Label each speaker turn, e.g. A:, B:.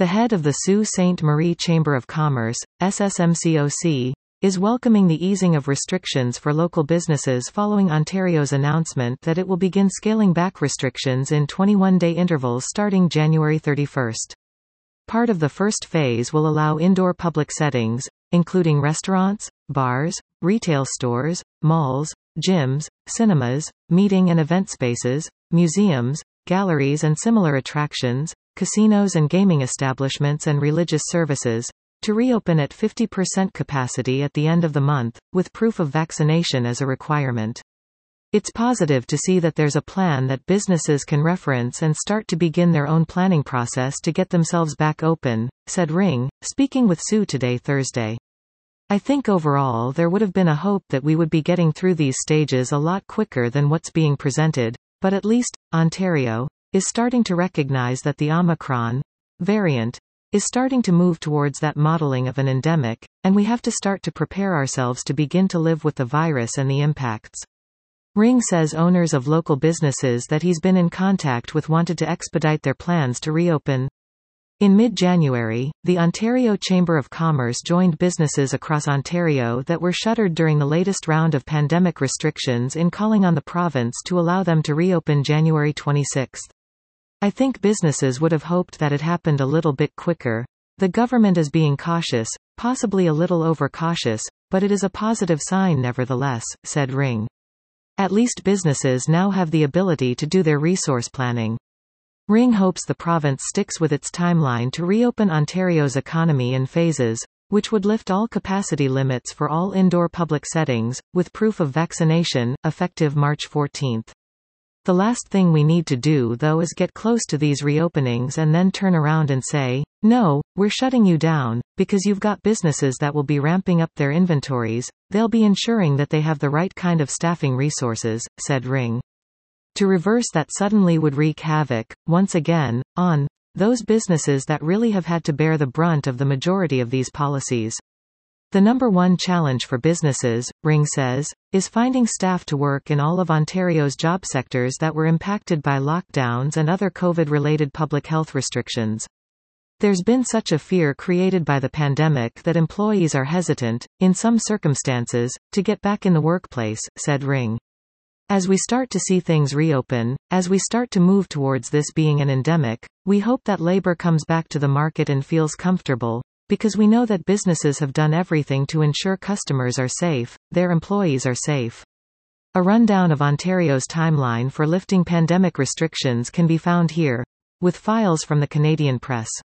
A: The head of the Sault Ste. Marie Chamber of Commerce, SSMCOC, is welcoming the easing of restrictions for local businesses following Ontario's announcement that it will begin scaling back restrictions in 21-day intervals starting January 31. Part of the first phase will allow indoor public settings, including restaurants, bars, retail stores, malls, gyms, cinemas, meeting and event spaces, museums, galleries and similar attractions, casinos and gaming establishments and religious services, to reopen at 50% capacity at the end of the month, with proof of vaccination as a requirement. It's positive to see that there's a plan that businesses can reference and start to begin their own planning process to get themselves back open, said Ring, speaking with Sault Today Thursday. I think overall there would have been a hope that we would be getting through these stages a lot quicker than what's being presented, but at least, Ontario is starting to recognize that the Omicron variant is starting to move towards that modeling of an endemic, and we have to start to prepare ourselves to begin to live with the virus and the impacts. Ring says owners of local businesses that he's been in contact with wanted to expedite their plans to reopen. In mid-January, the Ontario Chamber of Commerce joined businesses across Ontario that were shuttered during the latest round of pandemic restrictions in calling on the province to allow them to reopen January 26. I think businesses would have hoped that it happened a little bit quicker. The government is being cautious, possibly a little overcautious, but it is a positive sign nevertheless, said Ring. At least businesses now have the ability to do their resource planning. Ring hopes the province sticks with its timeline to reopen Ontario's economy in phases, which would lift all capacity limits for all indoor public settings, with proof of vaccination, effective March 14. The last thing we need to do though is get close to these reopenings and then turn around and say, no, we're shutting you down, because you've got businesses that will be ramping up their inventories, they'll be ensuring that they have the right kind of staffing resources, said Ring. To reverse that suddenly would wreak havoc, once again, on those businesses that really have had to bear the brunt of the majority of these policies. The number one challenge for businesses, Ring says, is finding staff to work in all of Ontario's job sectors that were impacted by lockdowns and other COVID-related public health restrictions. There's been such a fear created by the pandemic that employees are hesitant, in some circumstances, to get back in the workplace, said Ring. As we start to see things reopen, as we start to move towards this being an endemic, we hope that labor comes back to the market and feels comfortable, because we know that businesses have done everything to ensure customers are safe, their employees are safe. A rundown of Ontario's timeline for lifting pandemic restrictions can be found here, with files from the Canadian Press.